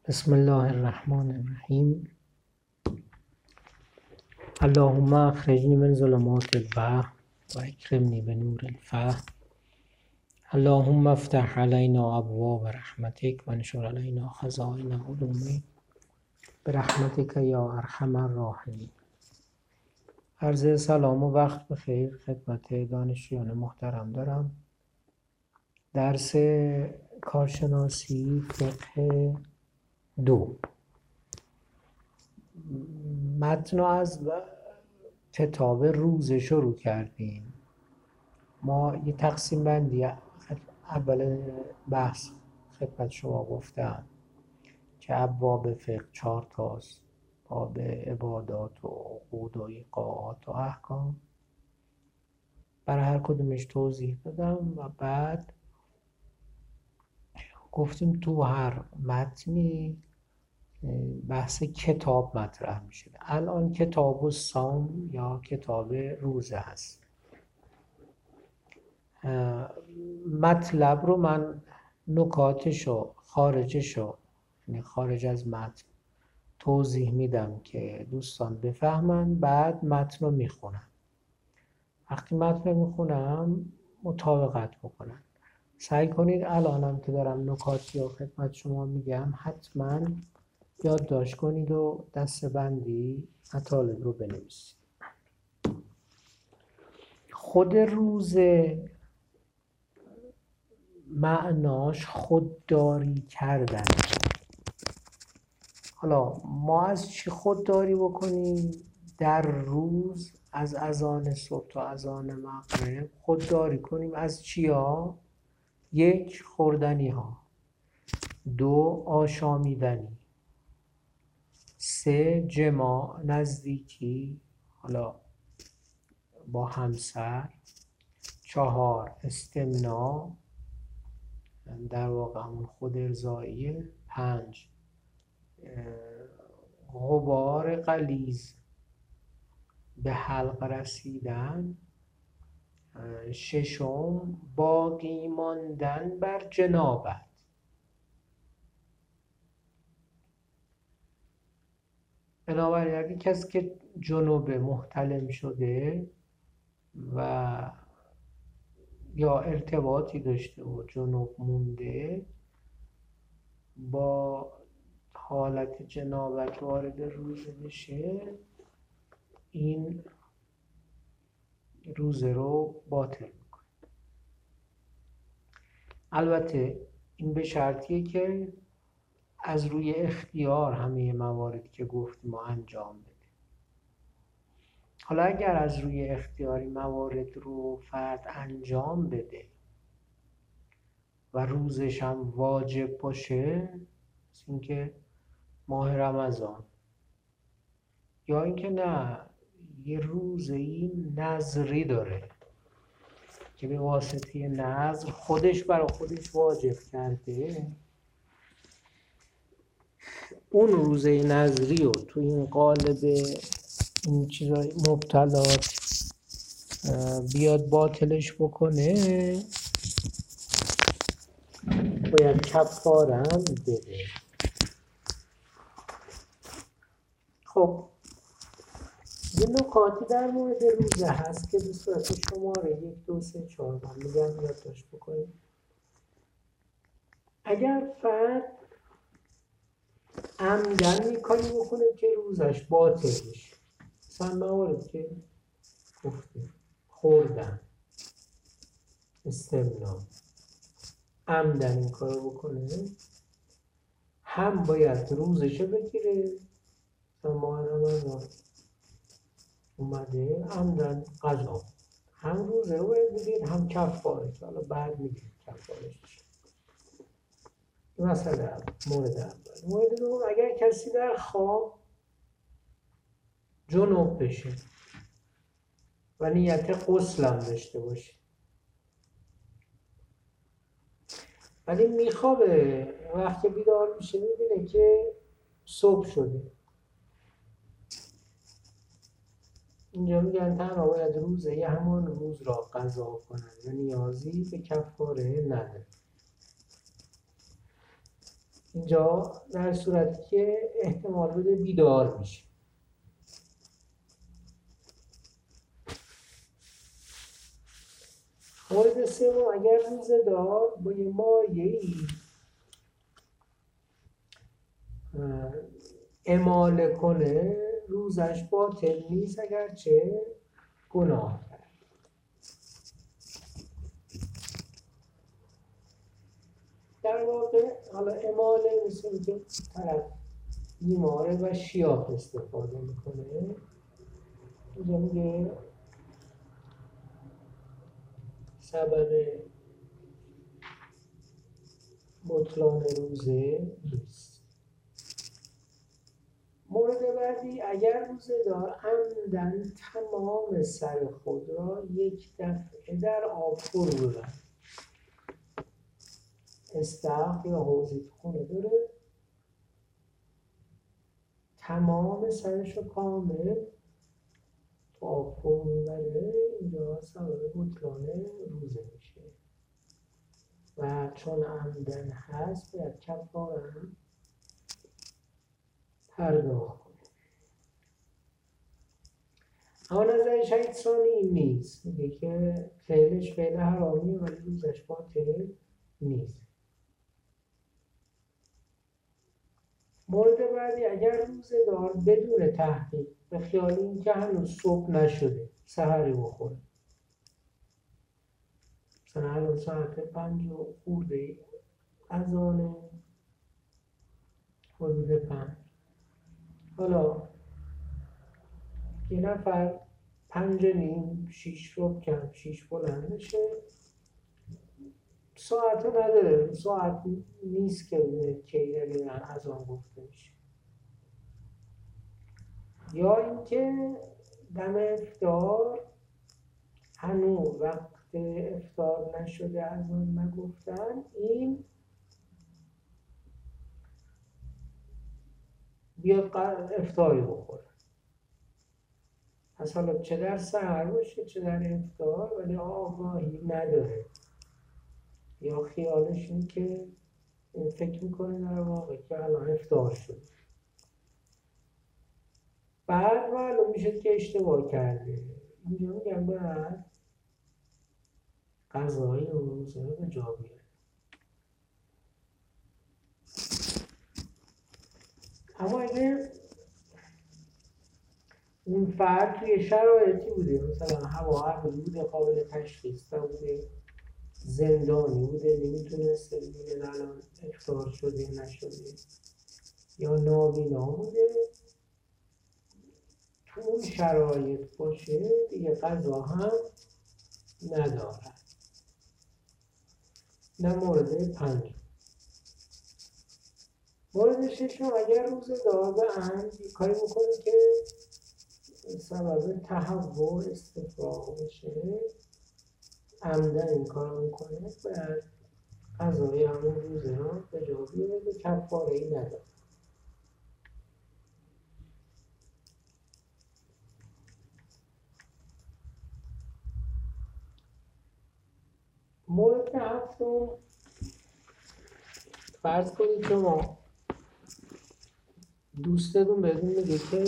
بسم الله الرحمن الرحیم. اللهم اخرجنی من ظلمات الوهم و اکرمنی بنور الفهم. اللهم افتح علینا ابواب رحمتک و انشر علینا خزائن علومک برحمتک یا ارحم الراحمین. عرض سلام و وقت بخیر خدمت دانشجویان محترم دارم. درس کارشناسی فقه 2. متن رو از کتاب روزه شروع کردیم. ما یه تقسیم بندی اول بحث خدمت شما گفتم که ابواب فقه 4 تاست: باب عبادات و عقود و ایقاعات و احکام. برای هر کدومش توضیح دادم و بعد گفتیم تو هر متنی بحث کتاب مطرح میشه. الان کتاب الصوم یا کتاب روزه هست. مطلب رو من نکاتشو خارجشو، یعنی خارج از متن توضیح میدم که دوستان بفهمن. بعد متن رو میخونم. وقتی متن رو میخونم مطابقت بکنن. سعی کنید الانم که دارم نکاتی رو خدمت شما میگم حتما یادداشت کنید و دسته‌بندی مطالب رو بنویسید. خود روزه معناش خودداری کردن. حالا ما از چی خودداری بکنیم؟ در روز از اذان صبح تا اذان مغرب خودداری کنیم از چیا؟ 1. خوردنی ها. 2. آشامیدنی. 3. جماع، نزدیکی، حالا با همسر. 4. استمناء، در واقع همون خود ارضاییه. 5. غبار غلیظ، به حلق رسیدن. 6. باقی ماندن بر جنابت. بنابراین اگه کسی که جنوب محتلم شده و یا ارتباطی داشته و جنوب مونده، با حالت جنابت وارد روزه بشه، این روزه رو باطل میکنه. البته این به شرطیه که از روی اختیار همه مواردی که گفتیم ما انجام بده. حالا اگر از روی اختیاری موارد رو فرد انجام بده و روزش هم واجب باشه، مثل اینکه ماه رمضان، یا اینکه نه یه روزه‌ای نذری داره که به واسطه نذر خودش برای خودش واجب کرده، اون روزه نذری رو تو این قالب این چیزای مبتلات بیاد باطلش بکنه، باید کفاره هم بده. خب یه نکاتی در مورد روزه هست که به صورت شماره 1 2 3 4 من میگم یادداشت بکنید. اگر فرد عمدن کاری بکنه که روزش باطل بشه، مثلا مواردی که گفتیم: خوردن، استمناء، عمدن این کارو بکنه، هم باید روزشو بگیره. مثلا ماه رمضان اومده عمدن قضا، هم روزه رو باید بگیره هم کفاره، که حالا بعد میگیم کفارش چیه. این مسئله اول، مورد اول. مورد دوم، اگر کسی در خواب جنوب بشه و نیت غسل هم داشته باشه ولی میخوابه، وقتی بیدار میشه میبینه که صبح شده، اینجا میگن تنها باید روزه همون روز را قضا کنن و نیازی به کفاره نداره. اینجا در صورتی که احتمال بده بیدار میشه. مورد سوم، اگر روزه‌دار با یه مایعی اعماله کنه روزش باطل نیست اگرچه گناه کرد. در واقع حالا اعماله مثل اینکه طرف بیماره و شیاط استفاده میکنه. اینجا میگه سبب بطلان روزه نیست. مورد بعدی، اگر روزه‌دار عمدن تمام سر خود را یک دفعه در آب فرو ببرد، استخر یا حوضی تو خونه داره، تمام سرش رو کامل تو آب فرو میبره، اینجا سبب بطلان روزه میشه و چون عمدن هست باید کفاره هم پرداخت کنه. اما نظر شهید ثانی این نیست، میگه که فعلش فعل حرامیه ولی روزش باطل نیست. مورد بعدی، اگر روزه‌دار بدون تحقیق به خیال این که هنوز صبح نشده سحری بخوره، مثلا الان ساعت 5 خورده اذان حدود 5، حالا یه نفر 5:30 6 صبح کم 6 بلند میشه، ساعت رو نداره، ساعت نیست که ببینه کی دقیقاً اذان گفته میشه، یا اینکه دم افطار هنوز وقت افطار نشده اذان نگفتن، این بیاد افطاری بخوره. پس حالا چه در سحر باشه چه در افطار، ولی آگاهی نداره یا خیالش این که فکر میکنه در واقع که الان افطار شد، بعد معلوم میشه که اشتباه کرده، اینجا میگم باید قضای اون روزه رو به جا بیاره. اما اگه اون فرد توی شرایطی بوده، مثلا هوا ابری بوده، قابل تشخیص نبوده، زندانی بوده، نمیتونسته ببینه الان افطار شده نشده، یا نابینا بوده، تو اون شرایط باشه دیگه قضا هم ندارد. نه مورد 5. مورد 6، اگر روزه‌دار به عمد کاری بکنه که سبب تهوع استفراغ بشه، عمدن این کار میکنه، باید قضای همون روزه رو به جا بیاره که کفاره‌ای نداره. مورد 7، فرض کنید شما دوستتون بهتون میگه که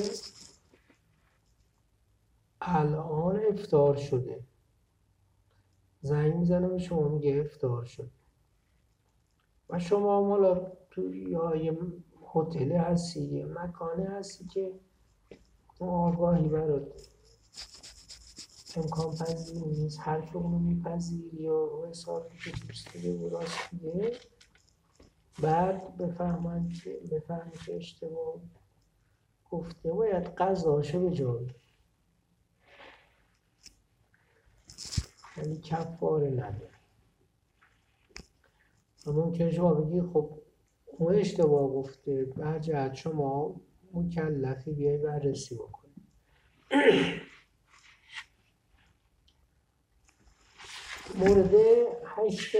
الان افطار شده، زنگ میزنه به شما میگه افطار شد و شما حالا تو یه هتل هستی، یه مکانه هستی که آگاهی برات امکان پذیر نیست، حرف اونو میپذیری یا رو حسابی که دوست دیگه راست میگه، بعد بفهمی که اشتباه گفته، باید قضاشو به جا بیاری، یعنی کفاره نداره. و ممکنه شما بگی خب اون اشتباه گفته، بعد شما مکلفی بیای بررسی بکنی. مورد 8،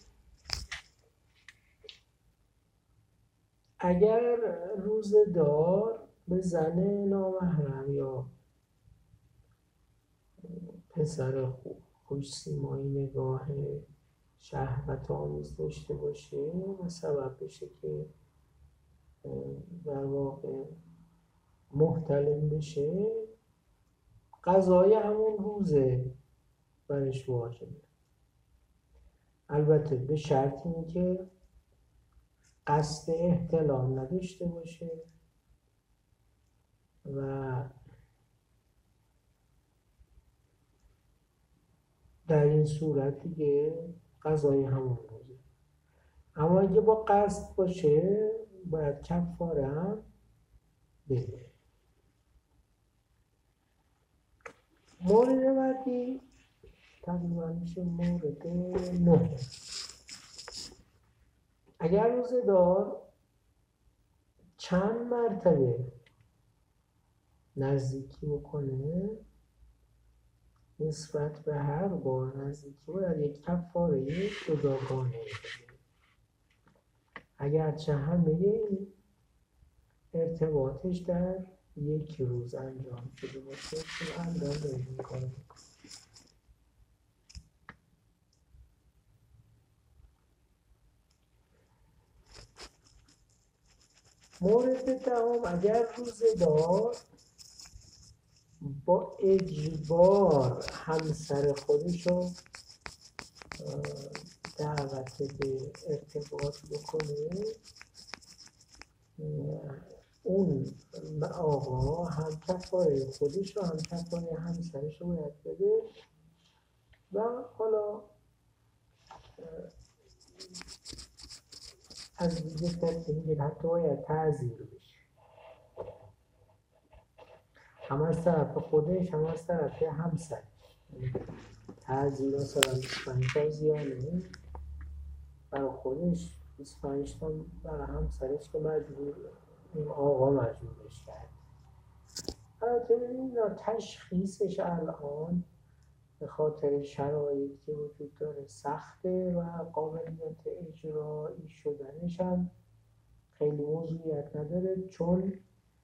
اگر روزه‌دار به زن نامحرم یا پسر خوش سیمایی نگاه شهوت آمیز داشته باشه و سبب بشه که در واقع محتلم بشه، غذای همون روزه برش واجبه. البته به شرط اینه که قصد احتلام نداشته باشه و در این صورت دیگه غذای همون روزه. اما اگه با قصد باشه باید کفاره هم بده. مورد بعدی تقریبا میشه مورد 9. اگر روزه‌دار چند مرتبه نزدیکی بکنه، نسبت به هر بار نزدیکی باید یک کفاره جداگانه بده. اگرچه همه این ارتباطش در یک روز انجام شده باشه که انجام داریم میکنه. مورد 10، اگر روزه‌دار با اجبار همسر خودشو دعوت به ارتباط بکنه، اون آقا هم کفاره خودش و هم کفاره همسرش رو باید بده و حالا از دیگه طرفی میگه حتی باید تعزیر بشه، هم از طرف خودش هم از طرف همسرش. تعزیر مثلا 25 تا زیانه برای خودش، 25 تا برای همسرش که مجبور این آقا مجبورش کرد. البته ببینید تشخیصش الان به خاطر شرایطی که وجود داره سخته و قابلیت اجرایی شدنش هم خیلی موضوعیت نداره، چون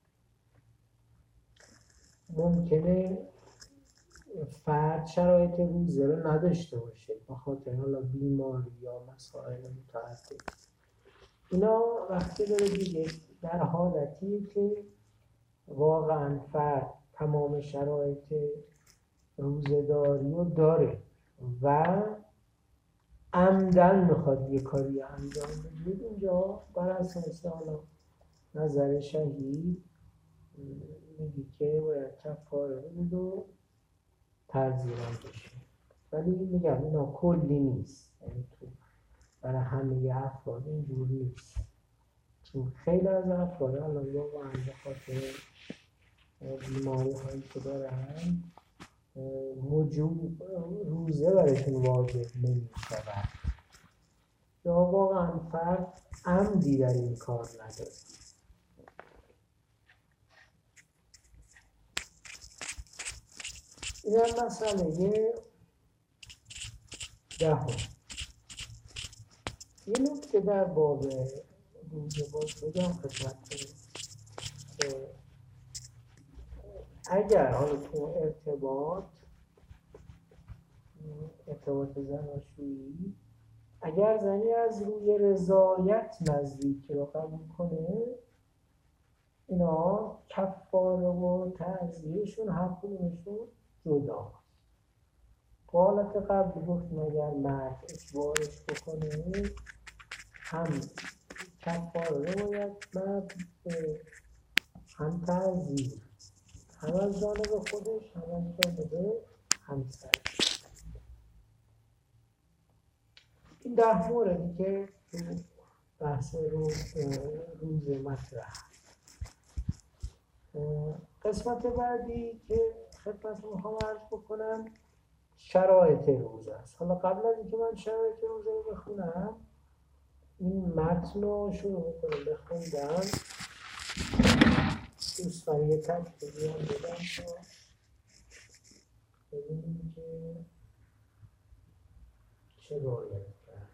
ممکنه فرد شرایط روزه رو نداشته باشه به خاطر حالا بیماری یا مسائل متعدد. اینا وقتی داره دیگه در حالتیه که واقعا فرد تمام شرایط روزه‌داری رو داره و عمدن میخواد یه کاری انجام بده. اینجا بر اساس حالا نظر شهید میگی که باید کفاره بده و تعزیرم بشه. ولی میگم اینا کلی نیست، یعنی تو برای همه افراد اینجور نیست، چون خیلی از افراد الان واقعا به خاطر بیماری هایی که دارن روزه برشون واجب نمی شود یا واقعا فرد عمدی در این کار نداره. این هم مسئله 10. یه نکته در باب روزه باز بگم خدمتتون که اگر حالا تو ارتباط زناشویی، اگر زنی از روی رضایت نزدیکی رو قبول کنه، اینا کفاره و تعزیرشون هر کدومشون جدا. حالت قبل گفتیم اگر مرد اجبارش بکنه هم کفاره رو باید مرد هم تعزیر، هم از جانب خودش هم از جانب همسرش. این 10 موردی که تو بحث روز مطرح. قسمت بعدی که خدمتتون میخوام عرض بکنم شرایط روزه است. حالا قبل از اینکه من شرایط روزه رو بخونم این متن رو شروع میکنم بخوندم، دوستان یه تکتیبی هم بدم تا ببینیم که چه باید کرد.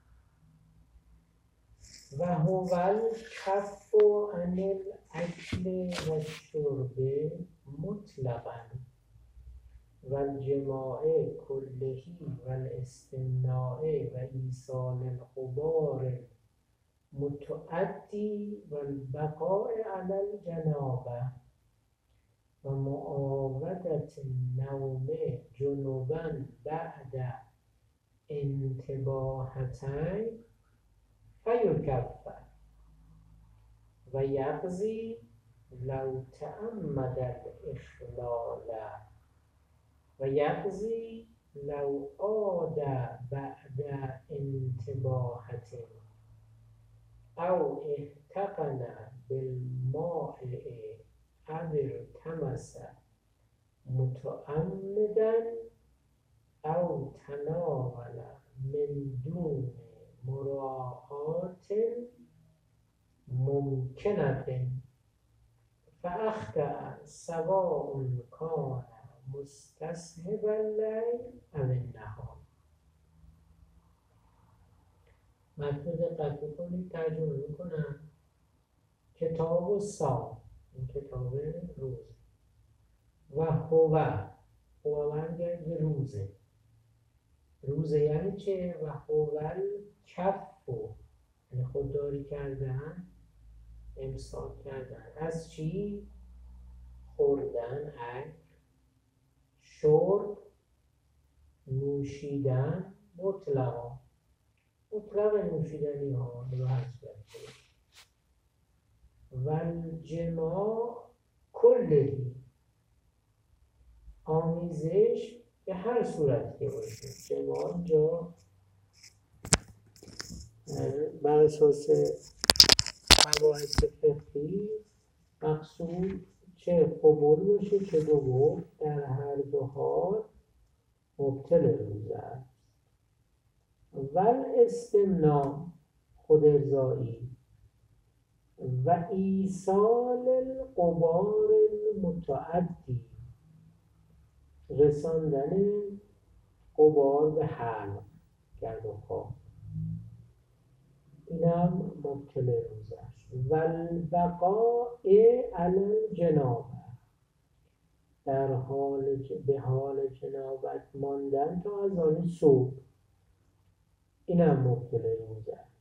و هو الکف عن الاکل و الشرب مطلقا و الجماع کلهی و الاستمناء و ایصال الغبار متعدی و البقاء علی الجنابه و معاودت نوم جنوبا بعد انتباهتین فیکفر و یقضی لو تعمد الاخلال و یقضی لو عاد بعد انتباهت او احتقن بالماء او التمس متعمدا او تناول من دون مراعات ممکنة فأخطأ سواء كان مستصحب الليل أو النهار. متن دقت بکنید، ترجمه میکنم. کتاب الصوم، این کتاب روز، و هو برمیگرد به روزه. روزه یعنی چه؟ و هو الکف، یعنی خودداری کردن، امساک کردن از چی؟ خوردن، اکل، شرب، نوشیدن، مطلق نوشیدنی ها رو حذف کرده. و الجماع کلهی، آمیزش به هر صورت که باشه. جماع جا بر اساس مباحث فقهی مقصود چه قبول باشه چه دوم، در هر دو حال مبطل روزه است. ول استمناء، خود ارضایی، و ایصال الغبار المتعدی، رساندن غبار به حلق، گرد و خواب، اینم مبطل روزه است. و البقاء علی الجنابه، به حال جنابت ماندن تا از آن صبح، اینم مبطل روزه است.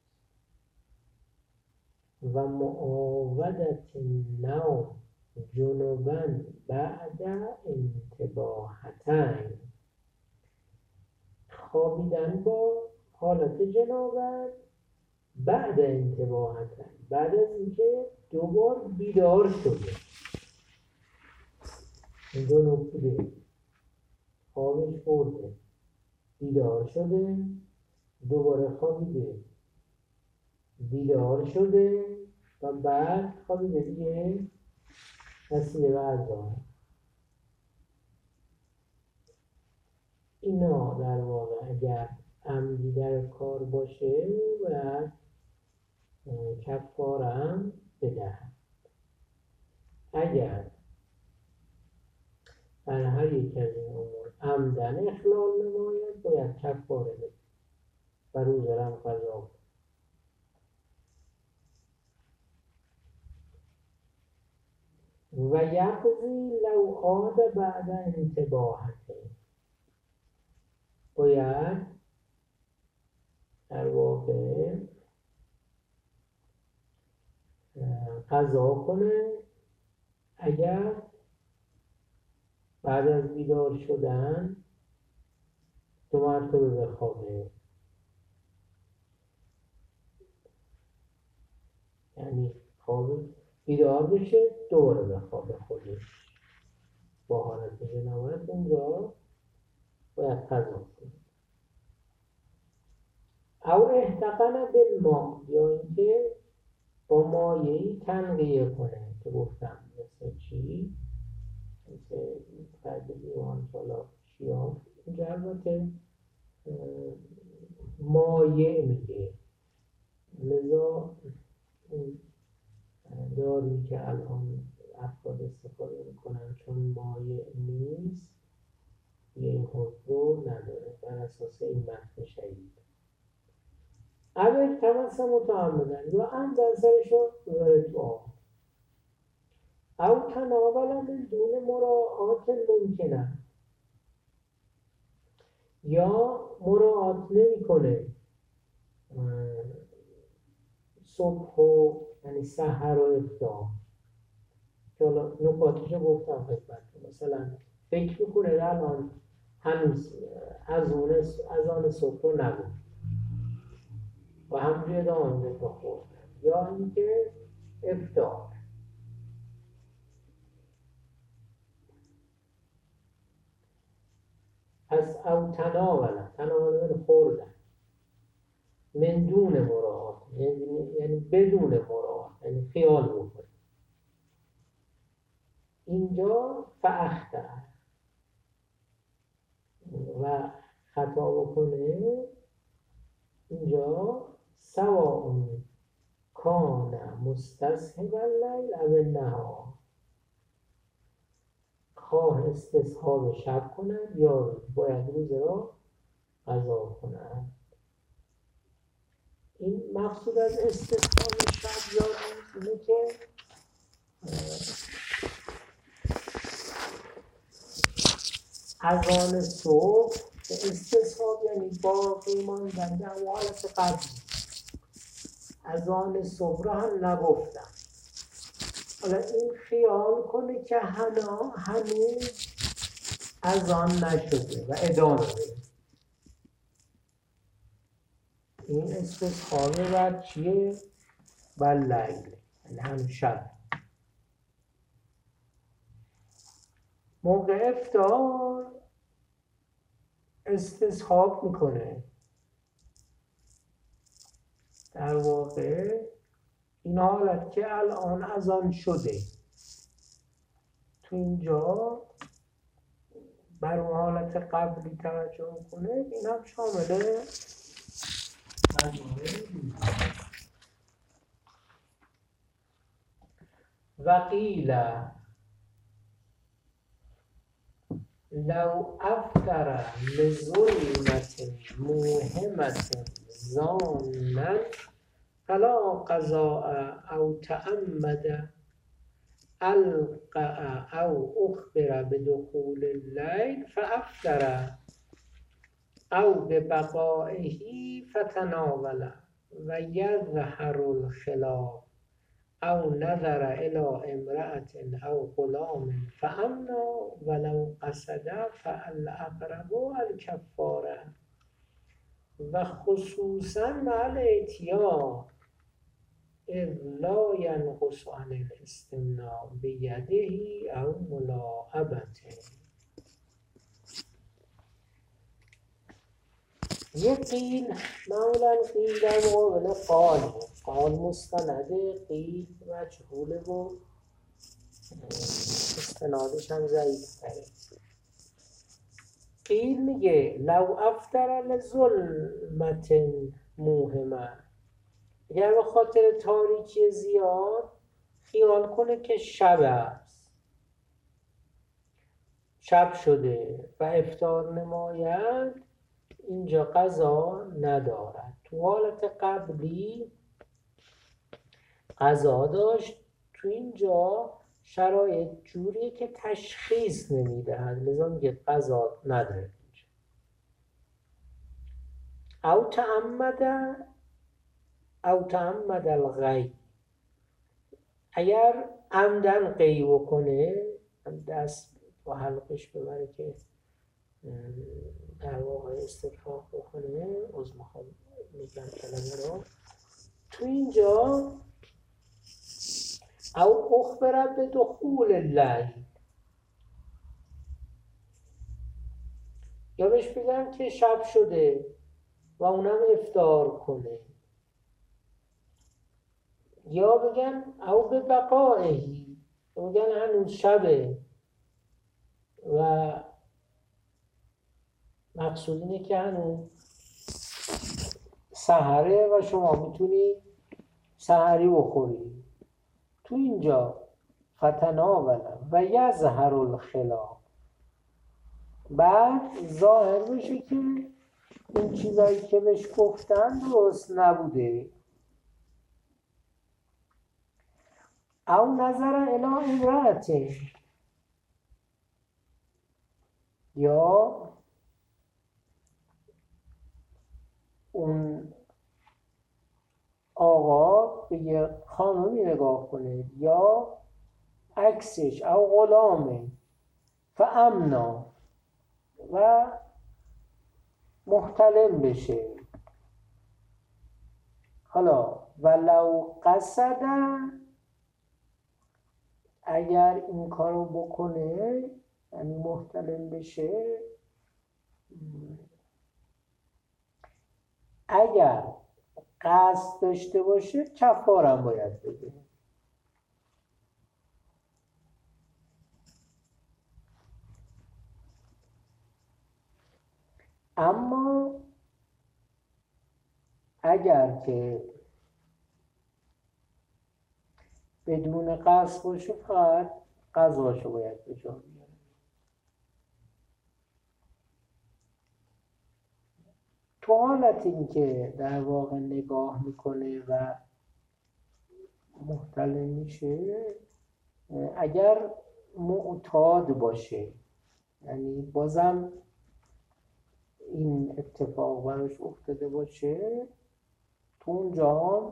و معاودت نوم جنوبا بعد انتباهتین، خوابیدن با حالت جنابت بعد انتباهتین، بعد از اینکه دوبار بیدار شده. این دو نکته، خوابش برده، بیدار شده، دوباره خوابیده، بیدار شده و بعد خوابیده دیگه، نسیده بردار. اینا در واقع اگر عمدی در کار باشه باید کفاره هم بدهد. اگر در هر یک از این امور عمدن اخلال نماید باید کفاره بده و روزه هم قضا کند. و یقضی لو عاد بعد انتباهته، باید در واقع قضا کنه اگر بعد از بیدار شدن 2 مرتبه بخوابه. یعنی خواب بیدار بشه دوباره بخوابه خودش با حالت جنابت، اونجا باید قضا کنه. او احتقن بالماء، یا اینکه با مایعی تنقیه کنه که گفتم مثل چی؟ مثل فرد دیوان سالا شیاف. اینجا البته مایع میگه، لذا داری که الان افراد استفاده میکنن چون مایع نیست یه این حکم رو نداره بر اساس این متن شدید. اول تمس متعمدن، یا هم در سرش رو ببره تو آب، او تناول من دون مراعات ممکنه، یا مراعات نمی کنه، صبح و یعنی سحر و افطار که حالا نکاتشو گفتم خدمتتون. مثلا فکر میکنه الان هنوز از آن صبح رو نگفت و همجوری ادامه میده تا خورد، یا اینکه افطار. پس او تناول خوردن من دون مراعات، یعنی بدون مراعات، یعنی خیال بکنه. اینجا فاخطأ و خطا بکنه، اینجا سواء کان مستصحب اللیل او النهار، خواه استصحاب شب کند یا باید روز را قضا کند. این مقصود از استصحاب شب یا روز اینه که اذان صبح به استصحاب یعنی باقی ماندن در حالت قبلی، اذان صبح را هم نگفتم. حالا این خیال کنه که هنوز اذان نشده و ادامه بده. این استصحاب بر چیه؟ بر لیل، یعنی هم شب. موقع افطار استصحاب میکنه. در واقع این حالت که الان اذان شده، تو اینجا بر اون حالت قبلی توجه کنه، این هم شامله وقیل لو افطر لظلمت موهمت ظانا فلا قضاء او تعمد القاء او اخبر بدخول اللیل فافطر او ببقائه فتناول و یظهر الخلاف او نظر الى امرأة او غلام فامنا ولو قصد فالاقرب الکفاره و خصوصا مع الاتیان اذ لا ینقص عن الاستمناء بیده او ملاعبته. یه قیل معمولا قیل در مقابل قال مستنده، قیل مجهوله و استنادش هم ضعیف تره. قیل میگه لو افطر لظلمت موهمه، اگر به خاطر تاریکی زیاد خیال کنه که شب است، شب شده و افطار نماید، اینجا قضا ندارد. تو حالت قبلی قضا داشت، تو اینجا شرایط جوریه که تشخیص نمیدهد، لذا میگه قضا نداره. او تعمد الغی، اگر عمدن قی بکنه، دست با حلقش ببره که در واقع استفراغ بکنه، از میخوام میگم کلمه رو، تو اینجا او اخبر بدخول اللیل، یا بهش بگم که شب شده و اونم افطار کنه، یا بگن او به بقائهی، بگن هنوز شبه و مقصود اینه که هنوز سحره و شما میتونی سحری بخوری. تو اینجا فتناول و یظهر الخلاف، بعد ظاهر میشه که این چیزایی که بهش گفتن درست نبوده. او نظر الی امرأة، یا اون آقا به یه خانمی نگاه کنه یا عکسش او غلامه فامنا و محتلم بشه. حالا ولو قصدن، اگر این کارو بکنه یعنی محتلم بشه، اگر قصد داشته باشه کفاره هم باید بده. اما اگر که بدون قصد باشه فقط قضاشو باید به جا بیاره. تو حالت این که در واقع نگاه میکنه و محتلم میشه، اگر معتاد باشه، یعنی بازم این اتفاق براش افتاده باشه، تو اونجا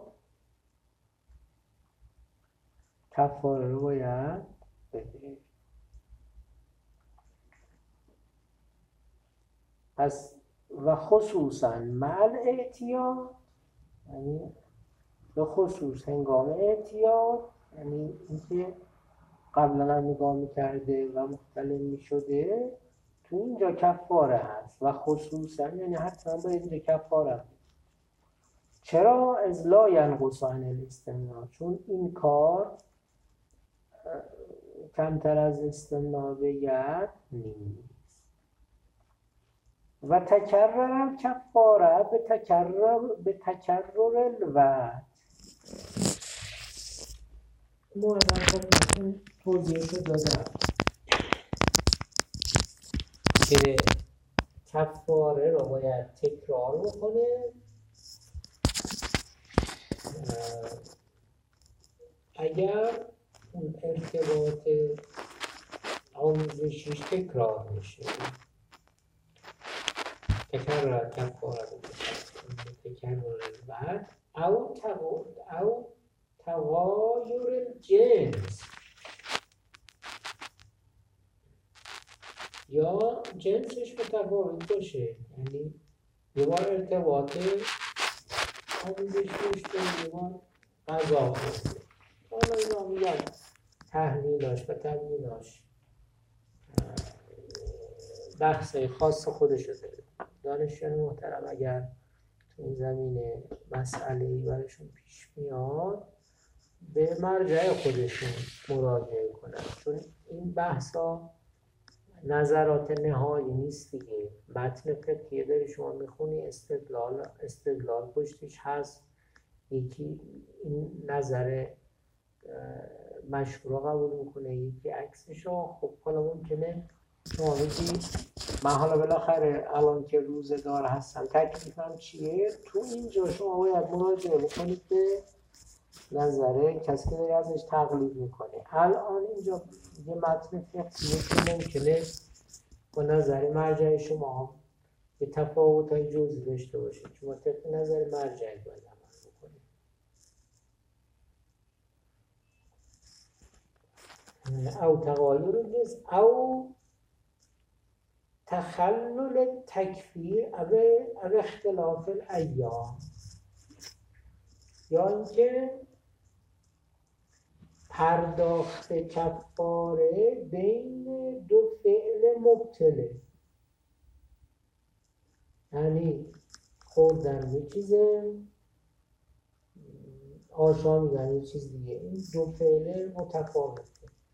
کفاره رو باید بده. پس و خصوصا مع الاعتیاد، یعنی به خصوص هنگام اعتیاد، یعنی اینکه قبلا هم نگاه میکرده و محتلم میشده، تو اینجا کفاره هست. و خصوصا یعنی حتما باید اینجا کفاره هست. چرا؟ از لا ینقص عن الاستمناء، چون این کار کمتر از استمناء به ید نیست. و تکرر کفاره به تکرر الوعد. مؤلفه توضیحش رو دادم که کفاره رو باید تکرار بکنه اگر اون ارتباط آموزشیش تکرار میشه. تکرار کفاره به تکرر الوعد او تغایر الجنس، یا جنسش متفاوت باشه، یعنی یه بار ارتباط آموزش داشته، یه بار غذا خورده. حالا اینا میگن تحلیلاش و تبییناش بحث خاص خودش رو داره. دانشجویان محترم اگر تو این زمینه مسئله‌ای براشون پیش میاد به مرجع خودشون مراجعه کنن، چون این بحثا نظرات نهایی نیست دیگه. متن فقهی داری شما میخونی، استدلال پشتش هست، یکی این نظر مشهور قبول میکنه، یکی عکسشو. خب حالا ممکنه شما بگی من حالا بالاخره الان که روزگار هستم تکلیفم چیه؟ تو اینجا شما باید مراجعه بکنید به نظر کسی که داری ازش تقلید میکنه. الان اینجا یه متن فقهیه که ممکنه با نظر مرجع شما یه تفاوت‌های جزئی داشته باشه، شما طبق نظر مرجع باید عمل بکنید. او تغایر الجنس او تخلل تکفیر او اختلاف الایام، یا اینکه پرداخت کفاره بین دو فعل مبتله، یعنی خوردن یه چیز، آشامیدن یه چیز دیگه، این دو فعل متفاوته.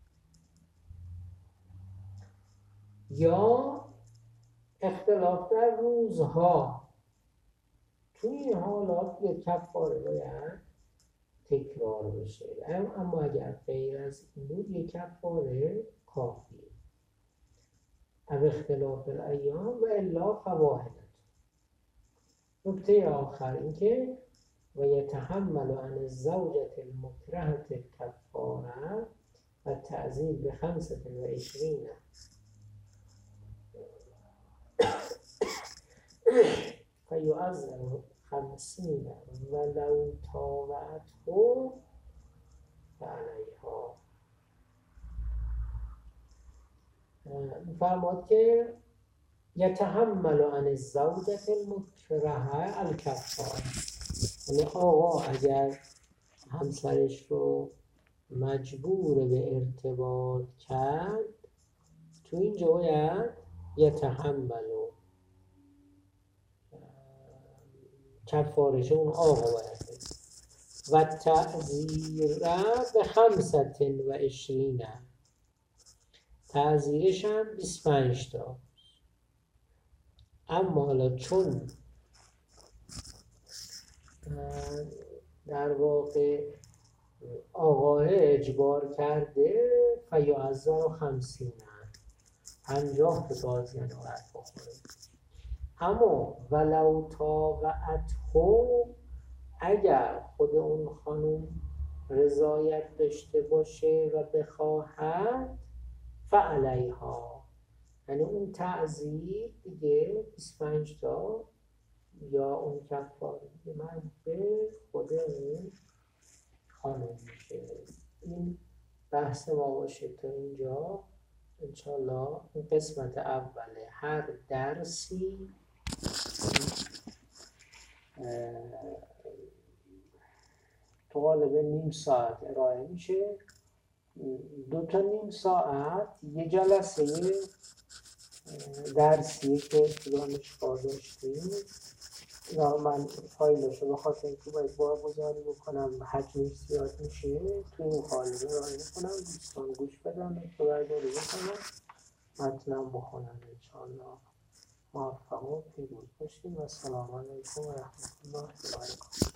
یا اختلاف در روزها، تو این حالات یه کفاره باید تکرار بشه. اما اگر غیر از این بود یک کفاره کافیه. او اختلاف الایام و الا فواحد. نکته آخر این که و یتحمل عن الزوجة المکرهة الکفاره و تعزیر به 25 فیعذر 50 ولو طاوعته فعلیها. می‌فرماد که یتحمل عن الزوجة المکرهة الکفاره، یعنی آقا اگر همسرش رو مجبور به ارتباط کرد، تو اینجا باید یتحمل کفارش اون آقا باید بده. و تعزیر به 25، تعزیرش هم 25 تا. اما حالا چون در واقع آقاه اجبار کرده، فیعذر 50، 50 تا بازیانه باید بخوره. اما ولو طاوعته، اگر خود اون خانم رضایت داشته باشه و بخواهد، فعلیها، یعنی اون تعزیر دیگه 25 تا یا اون کفاره دیگه مربوط به خود اون خانم میشه. این بحث ما باشه تا اینجا. انشالله این قسمت اوله. هر درسی تو قالب نیم ساعت ارائه میشه. 2 تا نیم ساعت یه جلسه درسیه که تو دانشگاه داشتیم. من فایلش رو به خاطر اینکه باید بارگذاری بکنم حجمش زیاد میشه، تو این قالب ارائه میکنم. دوستان گوش بدن، برداری بکنم، متنم بخونم. انشاءالله موفق و پیروز باشیم و السلام علیکم و رحمت الله و برکاته.